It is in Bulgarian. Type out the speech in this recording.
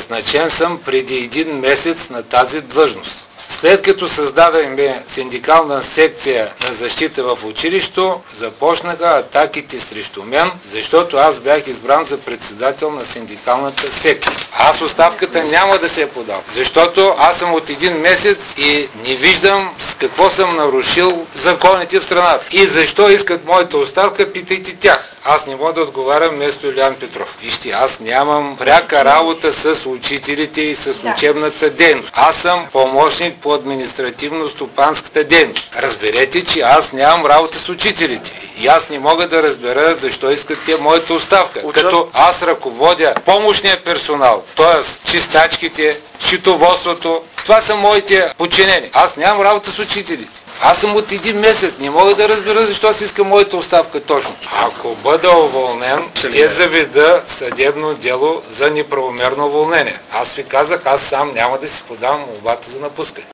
Назначен съм преди 1 месец на тази длъжност. След като създадахме синдикална секция на защита в училището, започнаха атаките срещу мен, защото аз бях избран за председател на синдикалната секция. Аз оставката няма да се я подам, защото аз съм от 1 месец и не виждам с какво съм нарушил законите в страната. И защо искат моята оставка, питайте тях. Аз не мога да отговарям вместо Илиян Петров. Вижте, аз нямам пряка работа с учителите и с учебната дейност. Аз съм помощник по административно-стопанската дейност. Разберете, че аз нямам работа с учителите. И аз не мога да разбера защо искат те моята оставка. Като аз ръководя помощния персонал, т.е. чистачките, счетоводството, това са моите подчинени. Аз нямам работа с учителите. Аз съм от 1 месец. Не мога да разбера защо се иска моята оставка точно. Ако бъда уволнен, ще заведа съдебно дело за неправомерно уволнение. Аз ви казах, аз сам няма да си подам молбата за напускане.